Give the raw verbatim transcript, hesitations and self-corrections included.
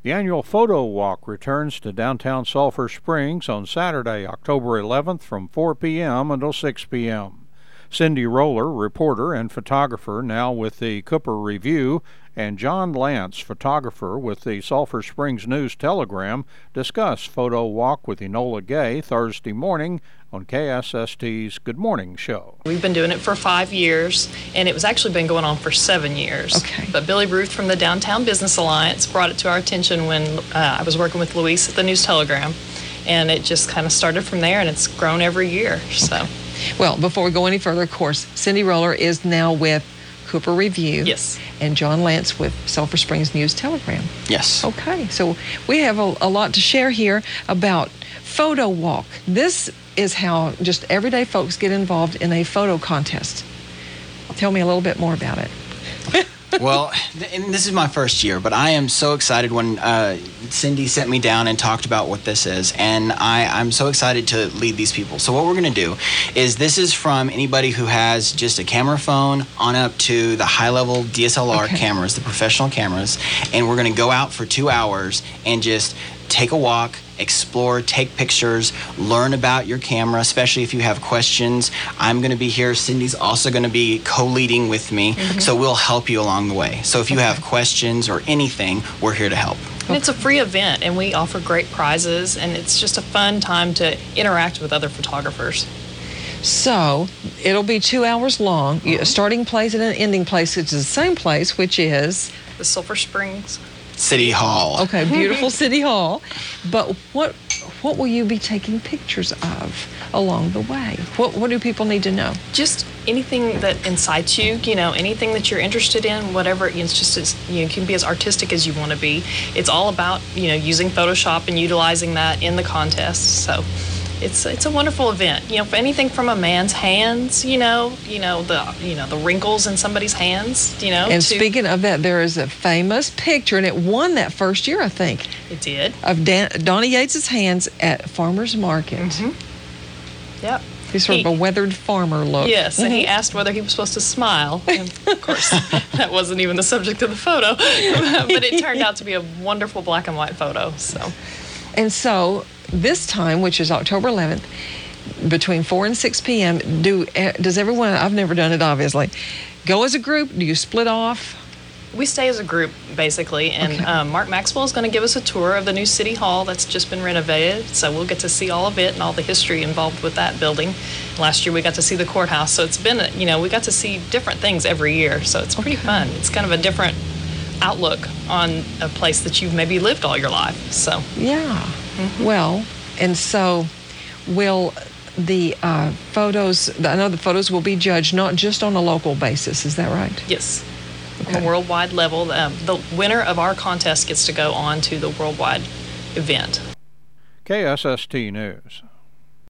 The annual photo walk returns to downtown Sulphur Springs on Saturday, October eleventh from four p.m. until six p.m. Cindy Roller, reporter and photographer, now with the Cooper Review, and John Lance, photographer with the Sulphur Springs News-Telegram, discuss Photo Walk with Enola Gay Thursday morning on K S S T's Good Morning Show. We've been doing it for five years, and it was actually been going on for seven years. Okay. But Billy Ruth from the Downtown Business Alliance brought it to our attention when uh, I was working with Luis at the News-Telegram, and it just kind of started from there, and it's grown every year. So. Okay. Well, before we go any further, of course, Cindy Roller is now with Cooper Review. Yes. And John Lance with Sulphur Springs News-Telegram. Yes. Okay, so we have a, a lot to share here about Photo Walk. This is how just everyday folks get involved in a photo contest. Tell me a little bit more about it. Well, and this is my first year, but I am so excited when uh, Cindy sent me down and talked about what this is, and I, I'm so excited to lead these people. So what we're going to do is this is from anybody who has just a camera phone on up to the high-level D S L R okay. cameras, the professional cameras, and we're going to go out for two hours and just take a walk, explore, take pictures, learn about your camera, especially if you have questions. I'm going to be here. Cindy's also going to be co-leading with me, mm-hmm. so we'll help you along the way. So if you okay. have questions or anything, we're here to help. And it's a free event, and we offer great prizes, and it's just a fun time to interact with other photographers. So it'll be two hours long, mm-hmm. starting place and an ending place, which is the same place, which is the Sulphur Springs City Hall. Okay, beautiful City Hall. But what what will you be taking pictures of along the way? What what do people need to know? Just anything that incites you, you know, anything that you're interested in, whatever. It's just as, you know, can be as artistic as you want to be. It's all about, you know, using Photoshop and utilizing that in the contest. So it's it's a wonderful event. You know, for anything from a man's hands, you know, you know the you know the wrinkles in somebody's hands, you know. And to, speaking of that, there is a famous picture, and it won that first year, I think. It did. Of Dan, Donnie Yates's hands at Farmer's Market. Mm-hmm. Yep. He's sort he, of a weathered farmer look. Yes, mm-hmm. and he asked whether he was supposed to smile. And of course, that wasn't even the subject of the photo, but it turned out to be a wonderful black and white photo. So. And so this time, which is October eleventh, between four and six p.m., do does everyone, I've never done it obviously, go as a group? Do you split off? We stay as a group, basically, and okay. um, Mark Maxwell is going to give us a tour of the new City Hall that's just been renovated, so we'll get to see all of it and all the history involved with that building. Last year we got to see the courthouse, so it's been, you know, we got to see different things every year, so it's pretty okay. fun. It's kind of a different outlook on a place that you've maybe lived all your life, so. Yeah, mm-hmm. Well, and so will the uh, photos, I know the photos will be judged not just on a local basis, is that right? Yes. Okay. On a worldwide level. Um, the winner of our contest gets to go on to the worldwide event. K S S T News.